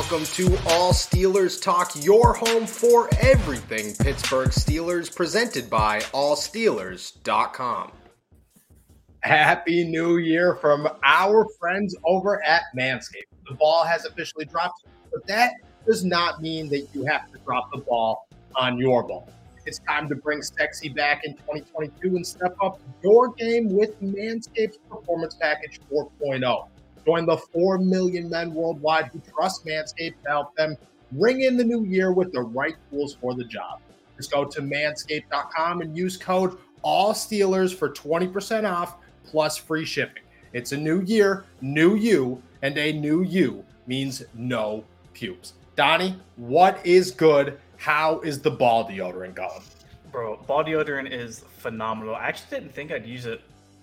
welcome to All Steelers Talk, your home for everything Pittsburgh Steelers, presented by allsteelers.com. Happy New Year from our friends over at Manscaped. The ball has officially dropped, but that does not mean that you have to drop the ball on your ball. It's time to bring sexy back in 2022 and step up your game with Manscaped's Performance Package 4.0. Join the 4 million men worldwide who trust Manscaped to help them ring in the new year with the right tools for the job. Just go to manscaped.com and use code ALLSTEELERS for 20% off plus free shipping. It's a new year, new you, and a new you means no pubes. Donnie, what is good? How is the ball deodorant going? Bro, ball deodorant is phenomenal. I actually didn't think I'd use it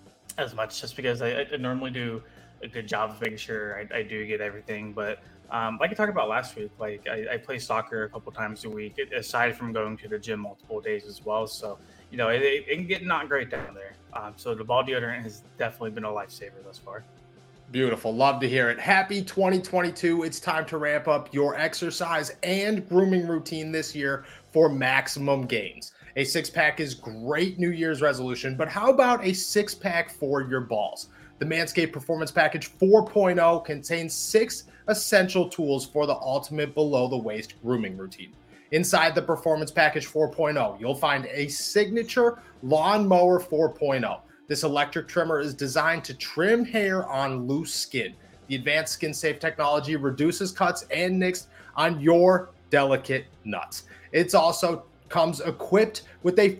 as much just because I normally do a good job of making sure I do get everything. But like I talked about last week, like I play soccer a couple times a week, aside from going to the gym multiple days as well. So, you know, it can get not great down there. So the ball deodorant has definitely been a lifesaver thus far. Beautiful. Love to hear it. Happy 2022. It's time to ramp up your exercise and grooming routine this year for maximum gains. A six-pack is great New Year's resolution, but how about a six-pack for your balls? The Manscaped Performance Package 4.0 contains 6 essential tools for the ultimate below-the-waist grooming routine. Inside the Performance Package 4.0, you'll find a signature Lawnmower 4.0. This electric trimmer is designed to trim hair on loose skin. The advanced skin-safe technology reduces cuts and nicks on your delicate nuts. It's also comes equipped with a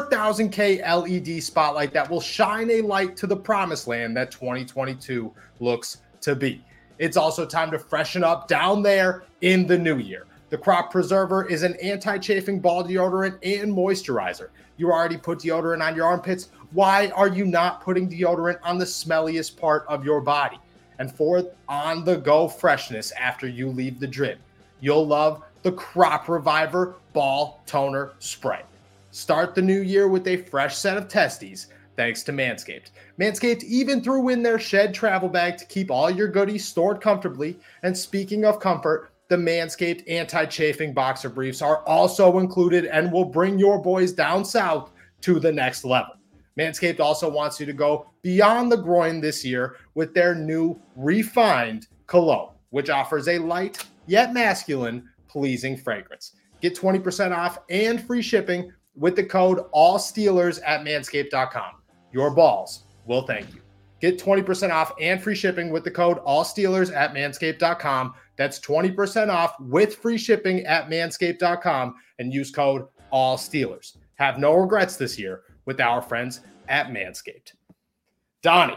4000K LED spotlight that will shine a light to the promised land that 2022 looks to be. It's also time to freshen up down there in the new year. The Crop Preserver is an anti-chafing ball deodorant and moisturizer. You already put deodorant on your armpits. Why are you not putting deodorant on the smelliest part of your body? And for on-the-go freshness after you leave the gym, you'll love the Crop Reviver Ball Toner Spray. Start the new year with a fresh set of testes, thanks to Manscaped. Manscaped even threw in their shed travel bag to keep all your goodies stored comfortably. And speaking of comfort, the Manscaped anti-chafing boxer briefs are also included and will bring your boys down south to the next level. Manscaped also wants you to go beyond the groin this year with their new refined cologne, which offers a light yet masculine pleasing fragrance. Get 20% off and free shipping with the code ALLSTEELERS at manscaped.com. Your balls will thank you. Get 20% off and free shipping with the code ALLSTEELERS at manscaped.com. That's 20% off with free shipping at manscaped.com and use code ALLSTEELERS. Have no regrets this year with our friends at Manscaped. Donnie.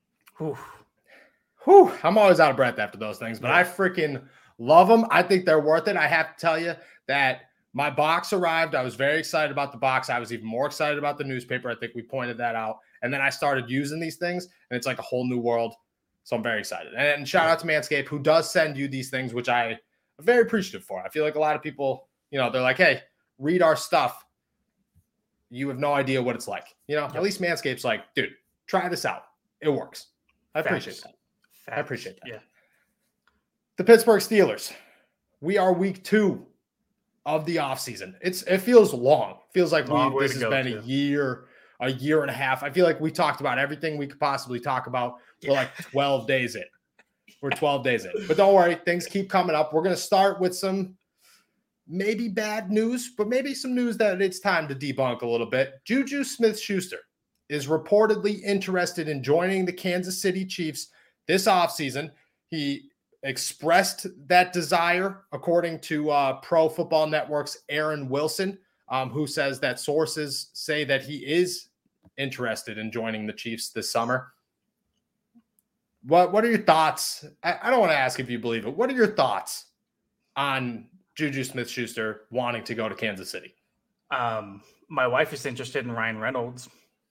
I'm always out of breath after those things, but I freaking love them. I think they're worth it. I have to tell you that my box arrived. I was very excited about the box. I was even more excited about the newspaper. I think we pointed that out. And then I started using these things, and it's like a whole new world. So I'm very excited. And shout out to Manscaped, who does send you these things, which I am very appreciative for. I feel like a lot of people, you know, they're like, hey, read our stuff. You have no idea what it's like. You know, at least Manscaped's like, dude, try this out. It works. I appreciate that. I appreciate that. Yeah. The Pittsburgh Steelers. We are week 2 of the offseason. It feels long. It feels like this has been a year and a half. I feel like we talked about everything we could possibly talk about. We're like 12 days in. We're 12 days in. But don't worry, things keep coming up. We're going to start with some maybe bad news, but maybe some news that it's time to debunk a little bit. Juju Smith-Schuster is reportedly interested in joining the Kansas City Chiefs this offseason. He expressed that desire, according to Pro Football Network's Aaron Wilson, who says that sources say that he is interested in joining the Chiefs this summer. What are your thoughts? I don't want to ask if you believe it. What are your thoughts on Juju Smith-Schuster wanting to go to Kansas City? My wife is interested in Ryan Reynolds.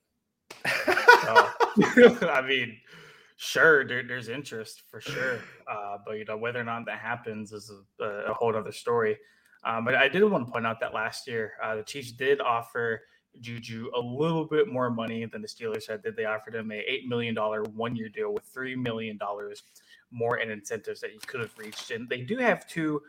I mean, sure, there's interest for sure. But, you know, whether or not that happens is a whole other story. But I did want to point out that last year, the Chiefs did offer Juju a little bit more money than the Steelers had. They offered him a $8 million 1-year deal with $3 million more in incentives that he could have reached. And they do have two,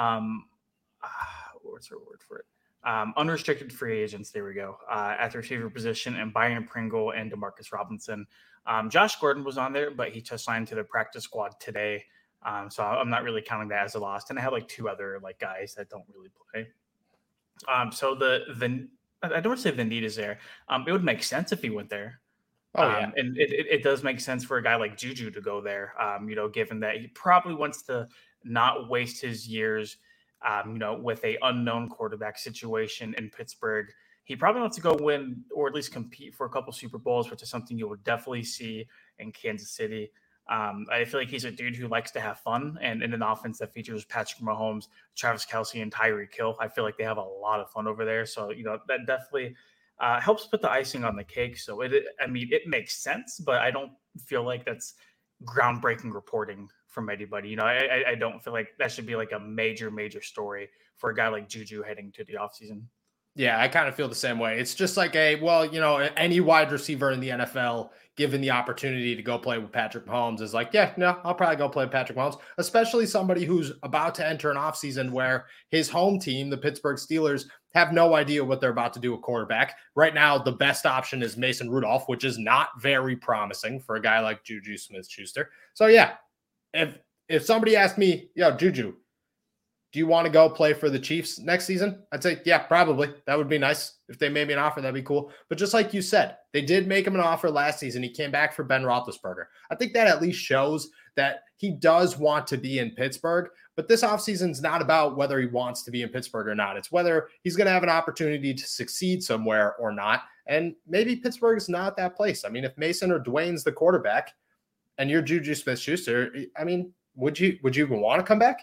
what's the word for it? Unrestricted free agents. There we go. At the receiver position, and Byron Pringle and Demarcus Robinson. Josh Gordon was on there, but he just signed to the practice squad today. So I'm not really counting that as a loss. And I have like two other like guys that don't really play. So the I don't want to say the need is there. It would make sense if he went there. Oh yeah, and it does make sense for a guy like Juju to go there. Given that he probably wants to not waste his years, with a unknown quarterback situation in Pittsburgh. He probably wants to go win or at least compete for a couple Super Bowls, which is something you would definitely see in Kansas City. I feel like he's a dude who likes to have fun, and in an offense that features Patrick Mahomes, Travis Kelce, and Tyreek Hill, I feel like they have a lot of fun over there. So, that definitely helps put the icing on the cake. So, it makes sense, but I don't feel like that's groundbreaking reporting from anybody. I don't feel like that should be like a major story for a guy like Juju heading to the offseason. Yeah, I kind of feel the same way. It's just like any wide receiver in the NFL given the opportunity to go play with Patrick Mahomes is like, yeah, no, I'll probably go play with Patrick Mahomes, especially somebody who's about to enter an offseason where his home team, the Pittsburgh Steelers, have no idea what they're about to do at quarterback. Right now, the best option is Mason Rudolph, which is not very promising for a guy like Juju Smith-Schuster. So, yeah, if somebody asked me, yo, Juju, do you want to go play for the Chiefs next season? I'd say, yeah, probably. That would be nice. If they made me an offer, that'd be cool. But just like you said, they did make him an offer last season. He came back for Ben Roethlisberger. I think that at least shows that he does want to be in Pittsburgh. But this offseason is not about whether he wants to be in Pittsburgh or not. It's whether he's going to have an opportunity to succeed somewhere or not. And maybe Pittsburgh is not that place. I mean, if Mason or Dwayne's the quarterback and you're Juju Smith-Schuster, I mean, would you even want to come back?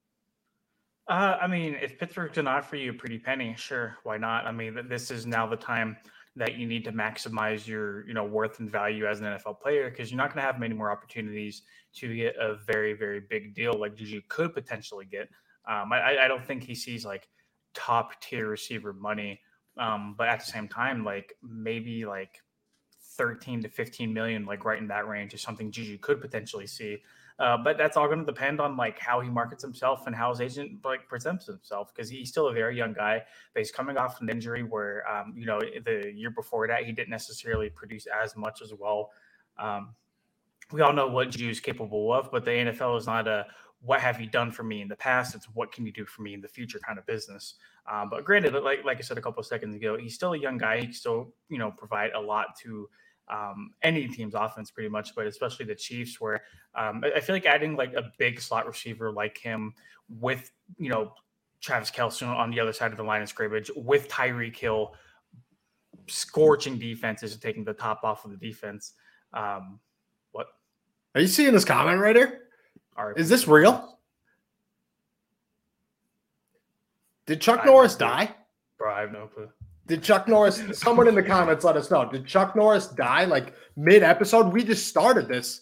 If Pittsburgh can offer you a pretty penny, sure, why not? I mean, this is now the time that you need to maximize your, worth and value as an NFL player, because you're not going to have many more opportunities to get a very, very big deal like Juju could potentially get. I don't think he sees like top tier receiver money, but at the same time, like maybe like 13 to 15 million, like right in that range is something Juju could potentially see. But that's all going to depend on like how he markets himself and how his agent like presents himself, because he's still a very young guy, but he's coming off an injury where, the year before that, he didn't necessarily produce as much as well. We all know what Juju is capable of, but the NFL is not a what have you done for me in the past? It's what can you do for me in the future kind of business. But granted, like I said a couple of seconds ago, he's still a young guy. He can still, provide a lot to any team's offense pretty much, but especially the Chiefs, where I feel like adding like a big slot receiver like him with, Travis Kelce on the other side of the line of scrimmage with Tyreek Hill scorching defenses and taking the top off of the defense. What? Are you seeing this comment right here? Is this real? Did Chuck Norris die? Bro, I have no clue. Did Chuck Norris, someone in the comments let us know, did Chuck Norris die like mid-episode? We just started this.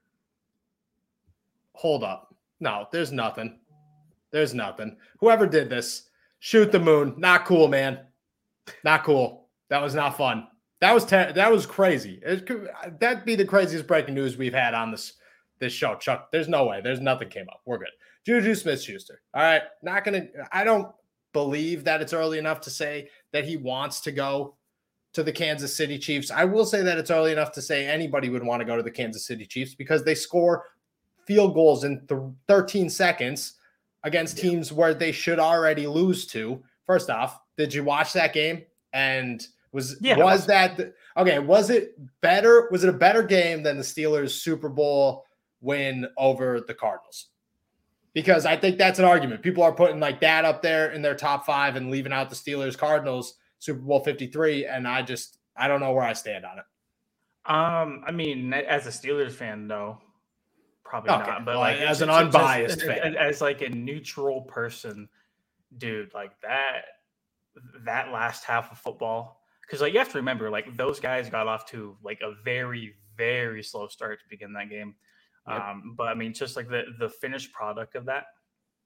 Hold up. No, there's nothing. There's nothing. Whoever did this, shoot the moon. Not cool, man. Not cool. That was not fun. That was crazy. That'd be the craziest breaking news we've had on this show. Chuck, there's no way. There's nothing came up. We're good. Juju Smith-Schuster. All right. I don't believe that it's early enough to say that he wants to go to the Kansas City Chiefs. I will say that it's early enough to say anybody would want to go to the Kansas City Chiefs because they score field goals in 13 seconds against teams where they should already lose to. First off, did you watch that game? And was it better? Was it a better game than the Steelers Super Bowl win over the Cardinals? Because I think that's an argument. People are putting like that up there in their top 5 and leaving out the Steelers Cardinals Super Bowl 53. And I don't know where I stand on it. As a Steelers fan, no, probably not. But as an unbiased fan, as like a neutral person, dude, like that last half of football, because like you have to remember, like those guys got off to like a very, very slow start to begin that game. Yep. But just like the finished product of that,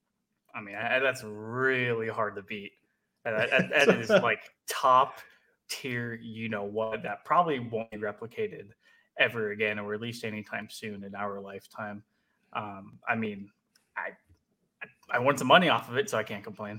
that's really hard to beat. That is like top tier, that probably won't be replicated ever again, or at least anytime soon in our lifetime. I mean, I won some money off of it, so I can't complain.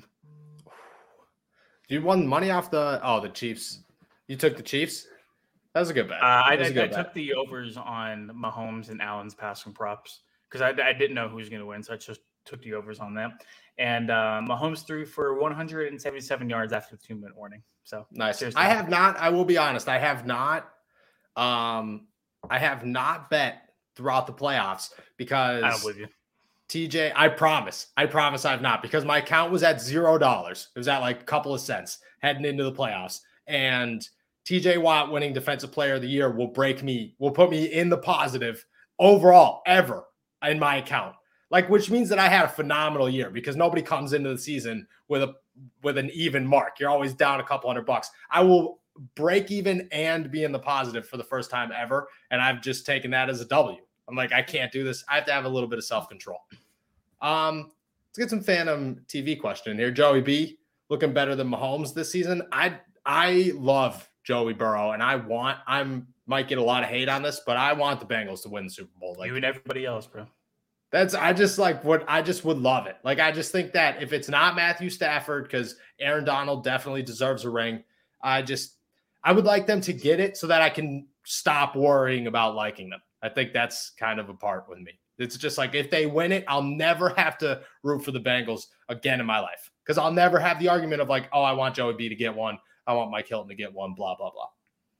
You won money off the Chiefs. You took the Chiefs? That was a good bet. I took the overs on Mahomes and Allen's passing props because I didn't know who was going to win, so I just took the overs on them. And Mahomes threw for 177 yards after the 2-minute warning. So nice. I have not. I will be honest. I have not. I have not bet throughout the playoffs because I don't believe you. TJ, I promise I have not, because my account was at $0. It was at like a couple of cents heading into the playoffs, and TJ Watt winning Defensive Player of the Year will put me in the positive overall ever in my account. Like, which means that I had a phenomenal year, because nobody comes into the season with an even mark. You're always down a couple $100. I will break even and be in the positive for the first time ever, and I've just taken that as a W. I'm like, I can't do this. I have to have a little bit of self-control. Let's get some Phantom TV question here. Joey B looking better than Mahomes this season. I love Joey Burrow, and I might get a lot of hate on this, but I want the Bengals to win the Super Bowl. Like, you and everybody else, bro. I just would love it. Like, I just think that if it's not Matthew Stafford, because Aaron Donald definitely deserves a ring, I would like them to get it so that I can stop worrying about liking them. I think that's kind of a part with me. It's just like, if they win it, I'll never have to root for the Bengals again in my life, because I'll never have the argument of like, oh, I want Joey B to get one, I want Mike Hilton to get one, blah, blah, blah.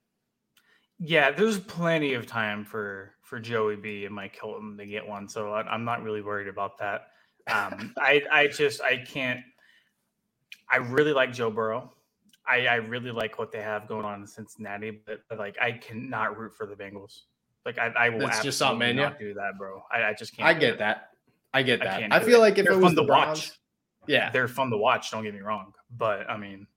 Yeah, there's plenty of time for Joey B and Mike Hilton to get one, so I'm not really worried about that. I can't. I really like Joe Burrow. I really like what they have going on in Cincinnati, but like, I cannot root for the Bengals. Like, I will absolutely not do that, bro. I just can't. I get that. I feel like if it was the Browns, yeah, they're fun to watch. Don't get me wrong, but I mean,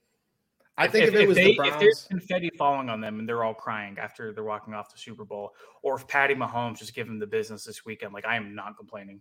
I think if it was the Browns, if there's confetti falling on them and they're all crying after they're walking off the Super Bowl, or if Patty Mahomes just give them the business this weekend, like, I am not complaining.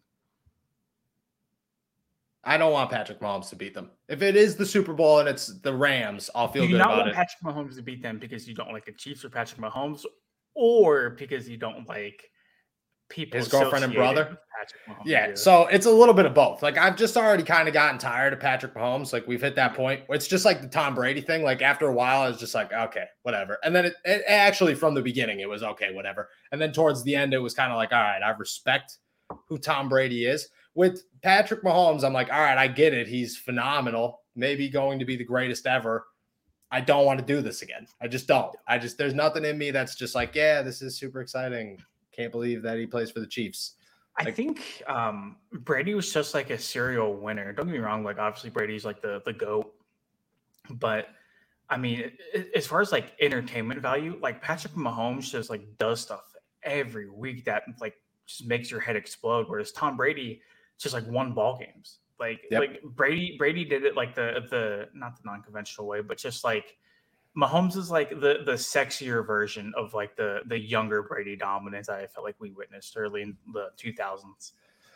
I don't want Patrick Mahomes to beat them. If it is the Super Bowl and it's the Rams, I'll feel good about it. You don't want Patrick Mahomes to beat them because you don't like the Chiefs or Patrick Mahomes, or because you don't like people, his girlfriend and brother. Patrick Mahomes. Yeah, so it's a little bit of both. Like, I've just already kind of gotten tired of Patrick Mahomes. Like, we've hit that point. It's just like the Tom Brady thing. Like, after a while, I was just like, okay, whatever. And then it actually, from the beginning, it was okay, whatever. And then towards the end, it was kind of like, all right, I respect who Tom Brady is. With Patrick Mahomes, I'm like, all right, I get it. He's phenomenal. Maybe going to be the greatest ever. I don't want to do this again. I just don't. There's nothing in me that's just like, yeah, this is super exciting. Can't believe that he plays for the Chiefs. I think Brady was just like a serial winner. Don't get me wrong. Like, obviously Brady's like the GOAT, but I mean, as far as like entertainment value, like, Patrick Mahomes just like does stuff every week that like just makes your head explode. Whereas Tom Brady just like won ball games. Like Brady did it like the not the non-conventional way, but just like Mahomes is like the sexier version of like the younger Brady dominance I felt like we witnessed early in the 2000s.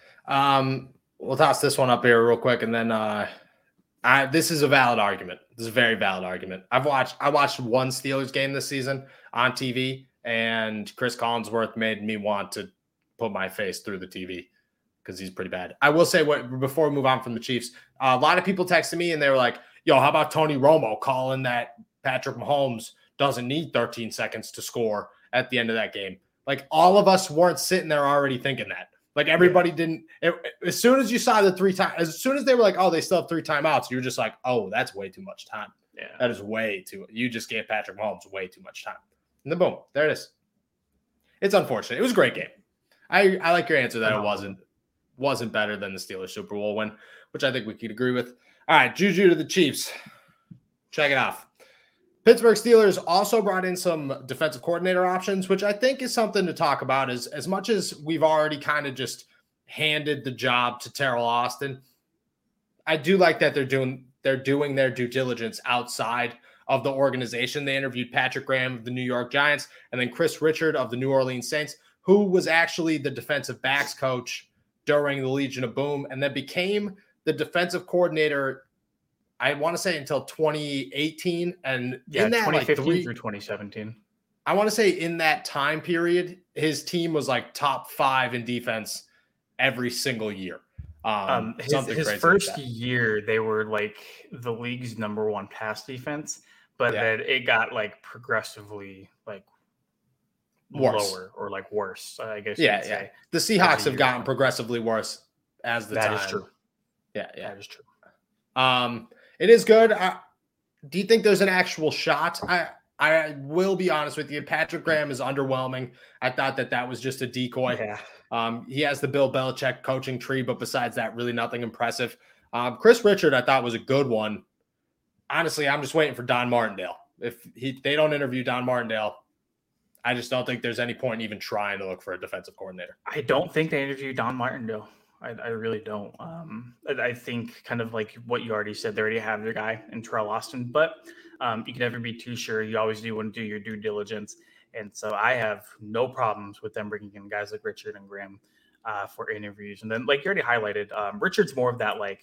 We'll toss this one up here real quick, and then this is a valid argument. This is a very valid argument. I watched one Steelers game this season on TV, and Chris Collinsworth made me want to put my face through the TV, because he's pretty bad. I will say, before we move on from the Chiefs, a lot of people texted me and they were like, yo, how about Tony Romo calling that Patrick Mahomes doesn't need 13 seconds to score at the end of that game? Like, all of us weren't sitting there already thinking that. Like, everybody didn't. As soon as you saw the 3 times, as soon as they were like, oh, they still have 3 timeouts, you were just like, oh, that's way too much time. Yeah. That is way too. You just gave Patrick Mahomes way too much time. And then boom, there it is. It's unfortunate. It was a great game. I like your answer that it wasn't better than the Steelers Super Bowl win, which I think we could agree with. All right, Juju to the Chiefs. Check it off. Pittsburgh Steelers also brought in some defensive coordinator options, which I think is something to talk about. As much as we've already kind of just handed the job to Terrell Austin, I do like that they're doing their due diligence outside of the organization. They interviewed Patrick Graham of the New York Giants and then Chris Richard of the New Orleans Saints, who was actually the defensive backs coach during the Legion of Boom, and then became the defensive coordinator I want to say until 2018. And Yeah, in that 2015 through 2017. I want to say in that time period, his team was like top 5 in defense every single year. His first year, they were like the league's #1 pass defense, but then it got like progressively like lower or like worse, I guess. Yeah, yeah. The Seahawks have gotten progressively worse as the time. That is true. Yeah, that is true. It is good. Do you think there's an actual shot? I will be honest with you. Patrick Graham is underwhelming. I thought that was just a decoy. Yeah. He has the Bill Belichick coaching tree, but besides that, really nothing impressive. Chris Richard, I thought was a good one. Honestly, I'm just waiting for Don Martindale. If they don't interview Don Martindale, I just don't think there's any point in even trying to look for a defensive coordinator. I don't think they interviewed Don Martindale. I really don't. I think kind of like what you already said, they already have their guy in Terrell Austin, but you can never be too sure. You always do want to do your due diligence. And so I have no problems with them bringing in guys like Richard and Graham for interviews. And then, like you already highlighted, Richard's more of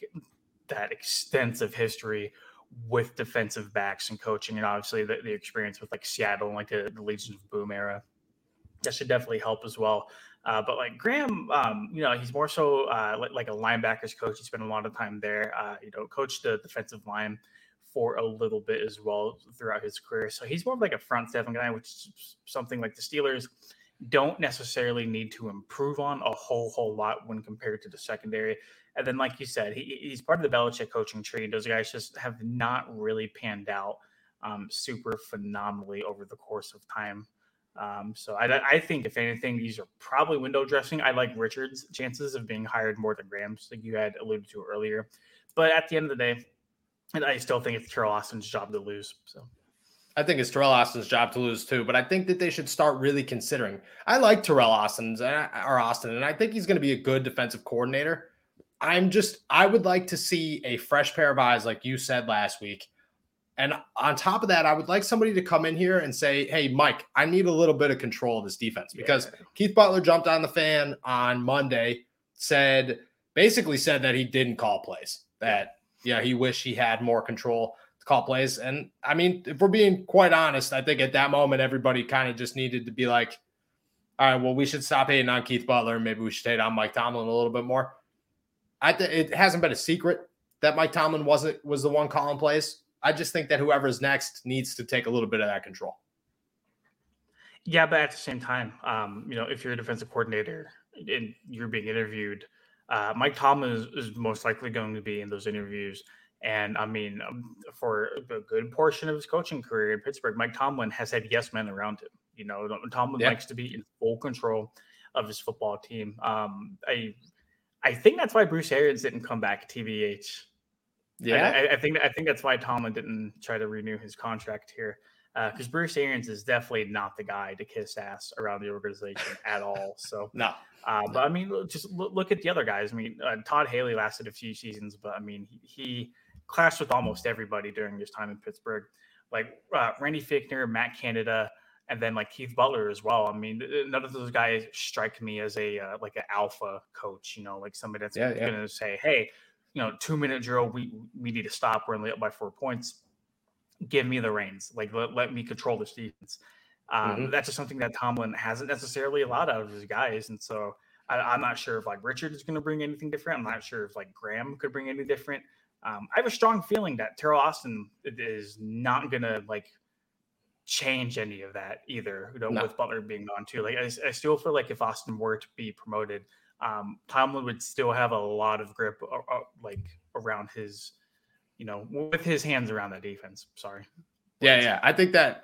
that extensive history with defensive backs and coaching, and obviously the experience with like Seattle and like the Legion of Boom era. That should definitely help as well. But like Graham, he's more so like a linebackers coach. He spent a lot of time there. Coached the defensive line for a little bit as well throughout his career. So he's more of like a front seven guy, which is something like the Steelers don't necessarily need to improve on a whole lot when compared to the secondary. And then, like you said, he's part of the Belichick coaching tree. Those guys just have not really panned out super phenomenally over the course of time. So I think, if anything, these are probably window dressing. I like Richard's chances of being hired more than Graham's, like you had alluded to earlier. But at the end of the day, I still think it's Terrell Austin's job to lose. So I think it's Terrell Austin's job to lose too, but I think that they should start really considering. I like Terrell Austin, and I think he's going to be a good defensive coordinator. I would like to see a fresh pair of eyes, like you said last week. And on top of that, I would like somebody to come in here and say, hey, Mike, I need a little bit of control of this defense, because Keith Butler jumped on the fan on Monday, basically said that he didn't call plays, that he wished he had more control to call plays. And I mean, if we're being quite honest, I think at that moment, everybody kind of just needed to be like, all right, well, we should stop hating on Keith Butler. Maybe we should hate on Mike Tomlin a little bit more. It hasn't been a secret that Mike Tomlin was the one calling plays. I just think that whoever's next needs to take a little bit of that control. Yeah, but at the same time, if you're a defensive coordinator and you're being interviewed, Mike Tomlin is most likely going to be in those interviews. And I mean, for a good portion of his coaching career in Pittsburgh, Mike Tomlin has had yes men around him. Tomlin likes to be in full control of his football team. I think that's why Bruce Arians didn't come back, TBH. Yeah, I think that's why Tomlin didn't try to renew his contract here, because Bruce Arians is definitely not the guy to kiss ass around the organization at all. So no. But I mean, just look at the other guys. I mean, Todd Haley lasted a few seasons, but I mean, he clashed with almost everybody during his time in Pittsburgh, like Randy Fichtner, Matt Canada, and then like Keith Butler as well. I mean, none of those guys strike me as a like an alpha coach. Like somebody that's going to say, hey, 2-minute drill, we need to stop. We're only up by 4 points. Give me the reins. Like, let me control this defense. That's just something that Tomlin hasn't necessarily allowed out of his guys. And so I'm not sure if like Richard is going to bring anything different. I'm not sure if like Graham could bring anything different. I have a strong feeling that Terrell Austin is not going to like change any of that either, with Butler being gone too. Like I still feel like if Austin were to be promoted, Tomlin would still have a lot of grip like around his, with his hands around that defense. Sorry. Yeah. I think that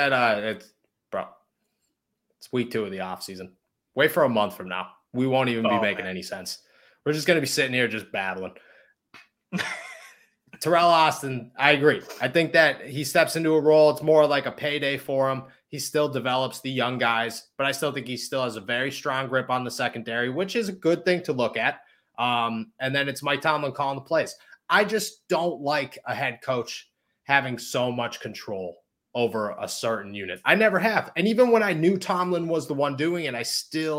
it's week 2 of the offseason. Wait for a month from now. We won't even be making any sense. We're just going to be sitting here just babbling. Terrell Austin, I agree. I think that he steps into a role. It's more like a payday for him. He still develops the young guys, but I still think he still has a very strong grip on the secondary, which is a good thing to look at. And then it's Mike Tomlin calling the plays. I just don't like a head coach having so much control over a certain unit. I never have. And even when I knew Tomlin was the one doing it, I still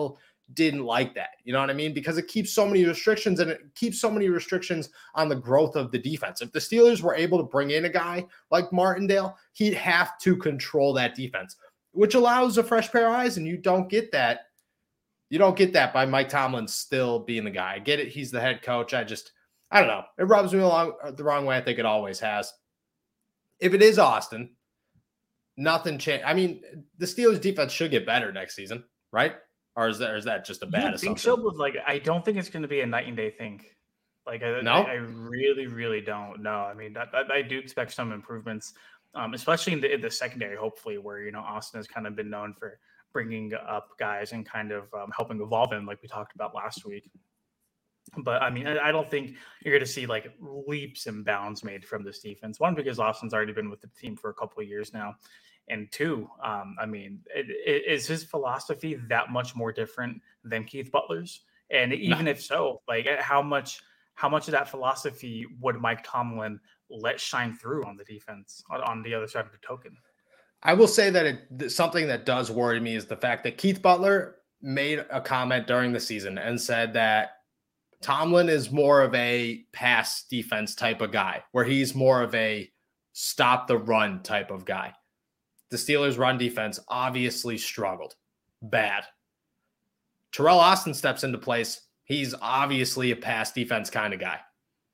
didn't like that. You know what I mean? Because it keeps so many restrictions, and it keeps so many restrictions on the growth of the defense. If the Steelers were able to bring in a guy like Martindale, he'd have to control that defense, which allows a fresh pair of eyes, and you don't get that. You don't get that by Mike Tomlin still being the guy. I get it. He's the head coach. I don't know. It rubs me the wrong way. I think it always has. If it is Austin, nothing changed. I mean, the Steelers defense should get better next season, right? Or is that just a bad assumption? I think so, but like, I don't think it's going to be a night and day thing. Like, I really, really don't know. I mean, I do expect some improvements, especially in the secondary, hopefully, where, Austin has kind of been known for bringing up guys and kind of helping evolve them, like we talked about last week. But I mean, I don't think you're going to see like leaps and bounds made from this defense. One, because Austin's already been with the team for a couple of years now. And two, I mean, is his philosophy that much more different than Keith Butler's? And even if so, like how much of that philosophy would Mike Tomlin let shine through on the defense on the other side of the token? I will say that something that does worry me is the fact that Keith Butler made a comment during the season and said that Tomlin is more of a pass defense type of guy, where he's more of a stop the run type of guy. The Steelers' run defense obviously struggled bad. Terrell Austin steps into place. He's obviously a pass defense kind of guy.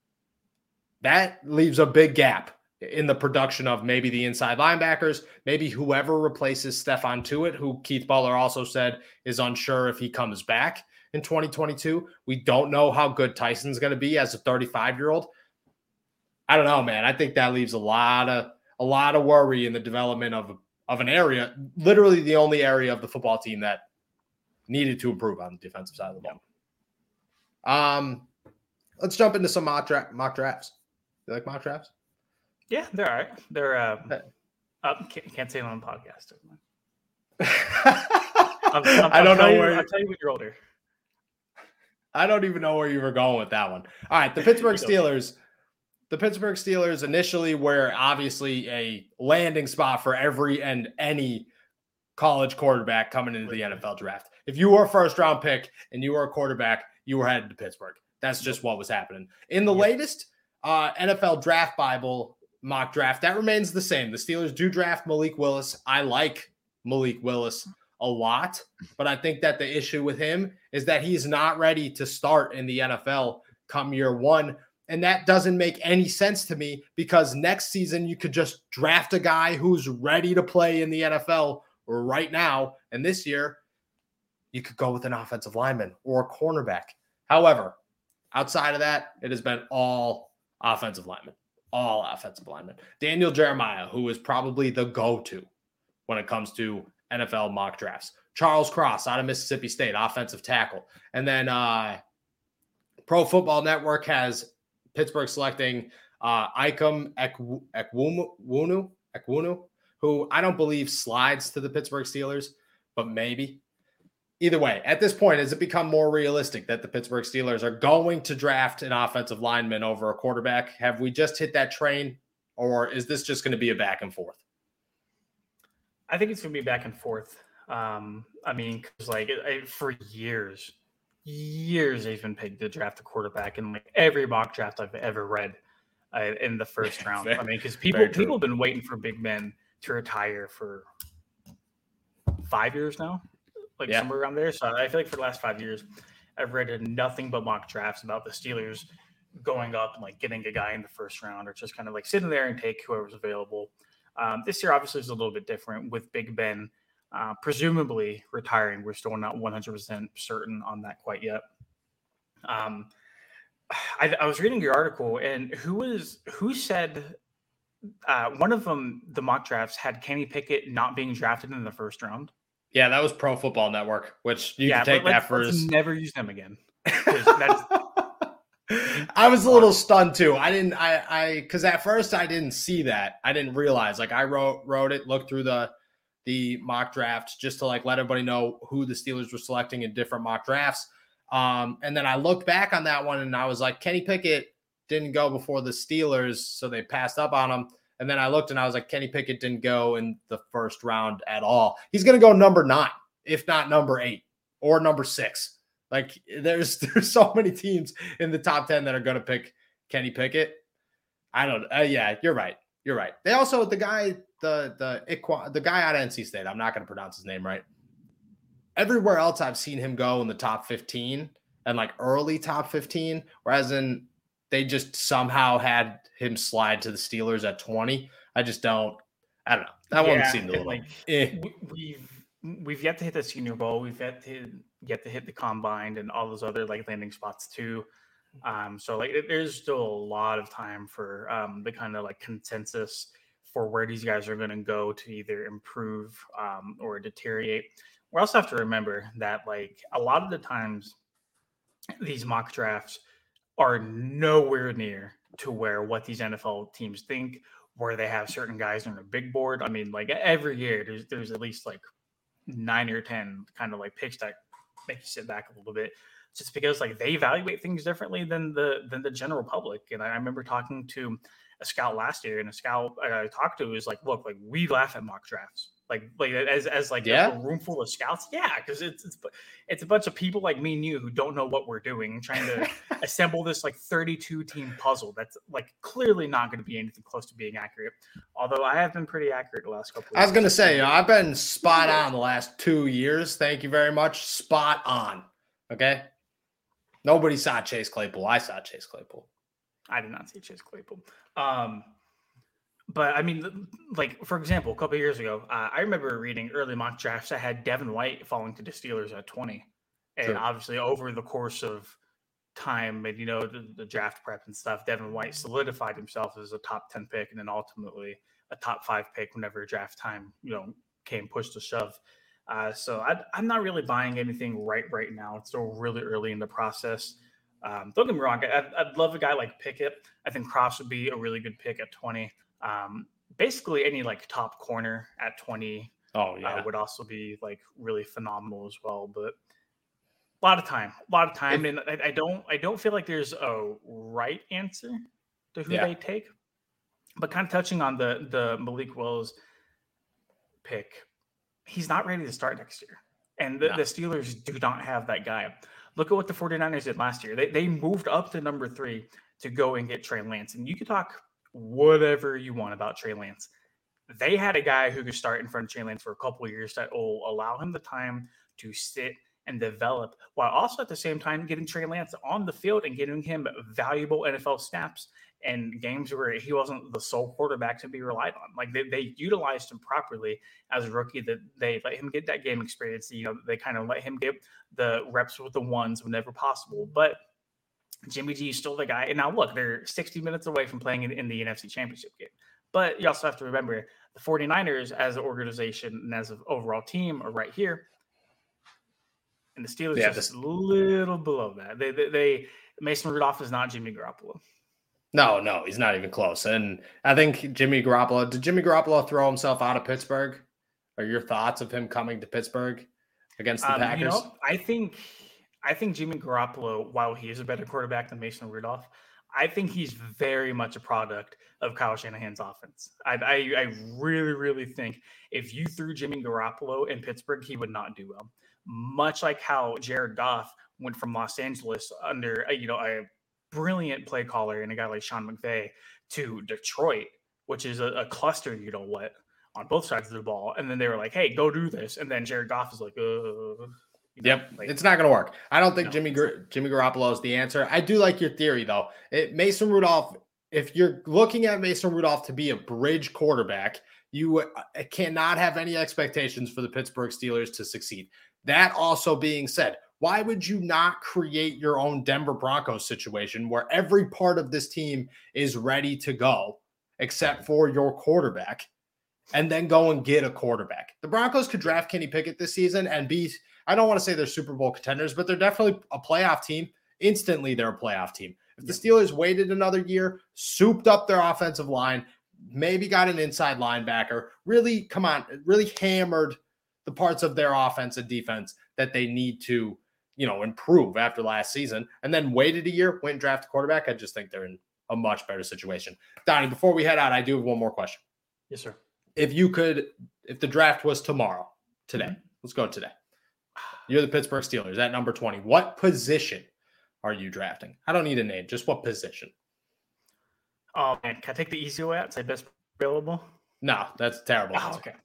That leaves a big gap in the production of maybe the inside linebackers, maybe whoever replaces Stephon Tuitt, who Keith Butler also said is unsure if he comes back in 2022. We don't know how good Tyson's going to be as a 35-year-old. I don't know, man. I think that leaves a lot of worry in the development of an area, literally the only area of the football team that needed to improve on the defensive side of the ball. Let's jump into some mock drafts. You like mock drafts? Yeah, they're all right. They're can't say it on the podcast. I don't know where. I'll tell you when you're older. I don't even know where you were going with that one. All right, the Pittsburgh Steelers. The Pittsburgh Steelers initially were obviously a landing spot for every and any college quarterback coming into the NFL draft. If you were a first-round pick and you were a quarterback, you were headed to Pittsburgh. That's just what was happening. In the latest NFL Draft Bible mock draft, that remains the same. The Steelers do draft Malik Willis. I like Malik Willis a lot, but I think that the issue with him is that he's not ready to start in the NFL come year one. And that doesn't make any sense to me, because next season you could just draft a guy who's ready to play in the NFL right now. And this year you could go with an offensive lineman or a cornerback. However, outside of that, it has been all offensive linemen. All offensive linemen. Daniel Jeremiah, who is probably the go-to when it comes to NFL mock drafts. Charles Cross out of Mississippi State, offensive tackle. And then Pro Football Network has Pittsburgh selecting Ikem Ekwonu, who I don't believe slides to the Pittsburgh Steelers, but maybe. Either way, at this point, has it become more realistic that the Pittsburgh Steelers are going to draft an offensive lineman over a quarterback? Have we just hit that train, or is this just going to be a back and forth? I think it's going to be back and forth. I mean, because for years they've been picked to draft a quarterback in like every mock draft I've ever read in the first round. I mean, because people have been waiting for Big Ben to retire for 5 years now. Somewhere around there. So I feel like for the last 5 years, I've read nothing but mock drafts about the Steelers going up and getting a guy in the first round, or just kind of sitting there and take whoever's available. This year, obviously, is a little bit different with Big Ben presumably retiring. We're still not 100% certain on that quite yet. I was reading your article, and who said one of them, the mock drafts, had Kenny Pickett not being drafted in the first round? Yeah, that was Pro Football Network, which you can take that for. Let's never use them again. I was a little stunned too. Because at first I didn't see that. I didn't realize. I wrote it, looked through the mock drafts just to let everybody know who the Steelers were selecting in different mock drafts. And then I looked back on that one and I was like, Kenny Pickett didn't go before the Steelers, so they passed up on him. And then I looked and I was like, Kenny Pickett didn't go in the first round at all. He's going to go number 9, if not number 8. or number 6. Like there's so many teams in the top 10 that are going to pick Kenny Pickett. I don't. Yeah, you're right. You're right. They also the guy out of NC State. I'm not going to pronounce his name right. Everywhere else I've seen him go in the top 15 and like early top 15, whereas they just somehow had him slide to the Steelers at 20. I don't know. That one seemed a little like we've yet to hit the Senior Bowl. We've yet to hit the Combine and all those other like landing spots too. So like there's still a lot of time for the kind of like consensus for where these guys are going to go to either improve or deteriorate. We also have to remember that like a lot of the times these mock drafts are nowhere near to where what these NFL teams think, where they have certain guys on a big board. I mean, like every year there's at least like 9 or 10 kind of like picks that make you sit back a little bit, just because like they evaluate things differently than the general public. And I remember talking to a scout last year, and a scout I talked to was like, look, like we laugh at mock drafts. Like as like a room full of scouts, because it's a bunch of people like me and you who don't know what we're doing, trying to assemble this like 32 team puzzle that's like clearly not going to be anything close to being accurate. Although I have been pretty accurate the last couple of years. I was going to say, I've been spot on the last 2 years. Thank you very much. Spot on. Okay. Nobody saw Chase Claypool. I saw Chase Claypool. I did not see Chase Claypool. But I mean, like, for example, a couple of years ago, I remember reading early mock drafts that had Devin White falling to the Steelers at 20. And obviously over the course of time and, the draft prep and stuff, Devin White solidified himself as a top 10 pick and then ultimately a top 5 pick whenever draft time, came push to shove. So I'm not really buying anything right now. It's still really early in the process. Don't get me wrong. I'd love a guy like Pickett. I think Cross would be a really good pick at 20. Basically any like top corner at 20 would also be like really phenomenal as well. But a lot of time. And I don't feel like there's a right answer to who they take. But kind of touching on the Malik Willis pick, he's not ready to start next year. And the Steelers do not have that guy. Look at what the 49ers did last year. They moved up to number 3 to go and get Trey Lance. And you can talk whatever you want about Trey Lance. They had a guy who could start in front of Trey Lance for a couple of years that will allow him the time to sit and develop, while also at the same time getting Trey Lance on the field and getting him valuable NFL snaps and games where he wasn't the sole quarterback to be relied on. Like they utilized him properly as a rookie, that they let him get that game experience. They kind of let him get the reps with the ones whenever possible. But Jimmy G is still the guy. And now look, they're 60 minutes away from playing in the NFC Championship game. But you also have to remember the 49ers as an organization and as an overall team are right here. And the Steelers are just a little below that. They Mason Rudolph is not Jimmy Garoppolo. No, he's not even close. And I think did Jimmy Garoppolo throw himself out of Pittsburgh? Are your thoughts of him coming to Pittsburgh against the Packers? I think Jimmy Garoppolo, while he is a better quarterback than Mason Rudolph, I think he's very much a product of Kyle Shanahan's offense. I really, really think if you threw Jimmy Garoppolo in Pittsburgh, he would not do well. Much like how Jared Goff went from Los Angeles under a brilliant play caller and a guy like Sean McVay to Detroit, which is a cluster, on both sides of the ball. And then they were like, hey, go do this. And then Jared Goff is like, it's not going to work. I don't think Jimmy Garoppolo is the answer. I do like your theory, though. Mason Rudolph, if you're looking at Mason Rudolph to be a bridge quarterback, you cannot have any expectations for the Pittsburgh Steelers to succeed. That also being said, why would you not create your own Denver Broncos situation where every part of this team is ready to go except for your quarterback, and then go and get a quarterback? The Broncos could draft Kenny Pickett this season and be, I don't want to say they're Super Bowl contenders, but they're definitely a playoff team. Instantly, they're a playoff team. If the Steelers waited another year, souped up their offensive line, maybe got an inside linebacker, really hammered the parts of their offense and defense that they need to, improve after last season, and then waited a year, went and drafted a quarterback, I just think they're in a much better situation. Donnie, before we head out, I do have one more question. Yes, sir. If the draft was today, let's go today. You're the Pittsburgh Steelers at number 20. What position are you drafting? I don't need a name, just what position? Oh, man. Can I take the easy way out? Say best available? No, that's terrible. Oh, okay.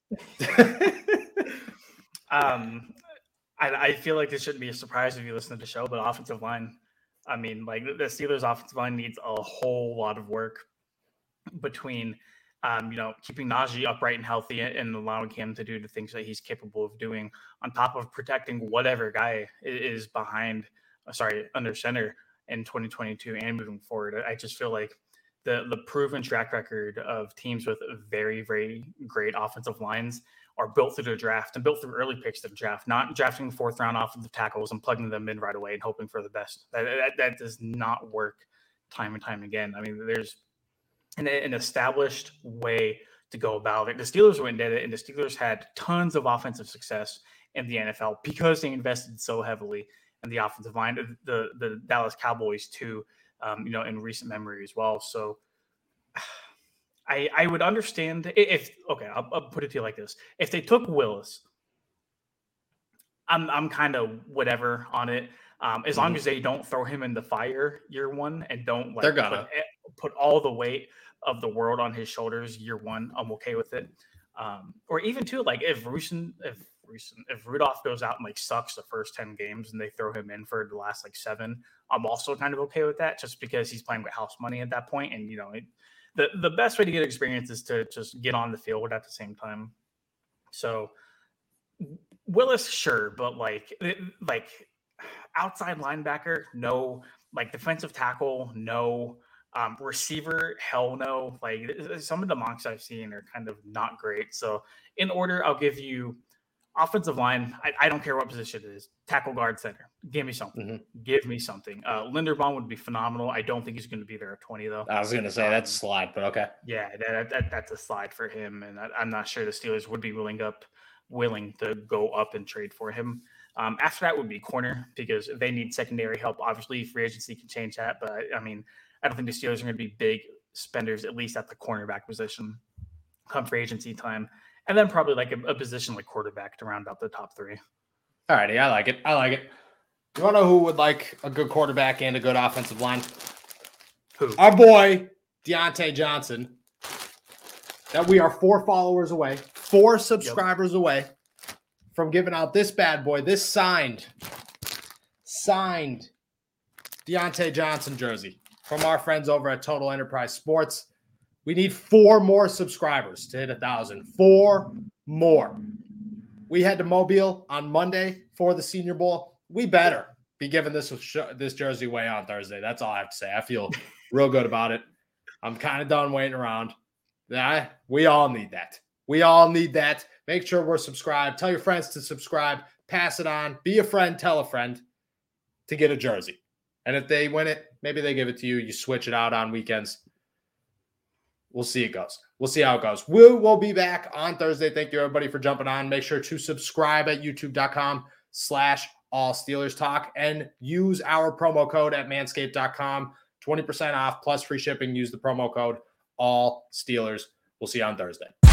I feel like this shouldn't be a surprise if you listen to the show, but offensive line, I mean, like the Steelers' offensive line needs a whole lot of work between, keeping Najee upright and healthy and allowing him to do the things that he's capable of doing, on top of protecting whatever guy is under center in 2022 and moving forward. I just feel like the proven track record of teams with very, very great offensive lines are built through the draft and built through early picks to the draft, not drafting fourth round offensive tackles and plugging them in right away and hoping for the best. That does not work time and time again. I mean, there's an established way to go about it. The Steelers went and did it, and the Steelers had tons of offensive success in the NFL because they invested so heavily in the offensive line. The Dallas Cowboys too, in recent memory as well. So I would understand I'll put it to you like this. If they took Willis, I'm kind of whatever on it. As long as they don't throw him in the fire year one and don't put all the weight of the world on his shoulders year one, I'm okay with it. Or even too, like if Rudolph goes out and like sucks the first 10 games and they throw him in for the last like 7, I'm also kind of okay with that, just because he's playing with house money at that point. And the best way to get experience is to just get on the field at the same time. So Willis, sure, but like outside linebacker, no. Like defensive tackle, no. Receiver, hell no. Like some of the mocks I've seen are kind of not great. So in order, I'll give you offensive line. I don't care what position it is. Tackle, guard, center. Give me something. Mm-hmm. Give me something. Linderbaum would be phenomenal. I don't think he's going to be there at 20 though. I was going to say that's a slide, but okay. Yeah, that's a slide for him, and I'm not sure the Steelers would be willing to go up and trade for him. After that would be corner, because they need secondary help. Obviously, free agency can change that, but I mean, I don't think the Steelers are going to be big spenders, at least at the cornerback position, come free agency time. And then probably like a position like quarterback to round out the top 3. All righty, I like it. You want to know who would like a good quarterback and a good offensive line? Who? Our boy, Diontae Johnson. That we are 4 followers away, 4 subscribers away from giving out this bad boy, this signed Diontae Johnson jersey from our friends over at Total Enterprise Sports. We need 4 more subscribers to hit 1,000. 4 more. We head to Mobile on Monday for the Senior Bowl. We better be giving this jersey away on Thursday. That's all I have to say. I feel real good about it. I'm kind of done waiting around. We all need that. Make sure we're subscribed. Tell your friends to subscribe. Pass it on. Be a friend. Tell a friend to get a jersey. And if they win it, maybe they give it to you. You switch it out on weekends. We'll see how it goes. We'll be back on Thursday. Thank you, everybody, for jumping on. Make sure to subscribe at youtube.com/allsteelerstalk and use our promo code at manscaped.com. 20% off plus free shipping. Use the promo code AllSteelers. We'll see you on Thursday.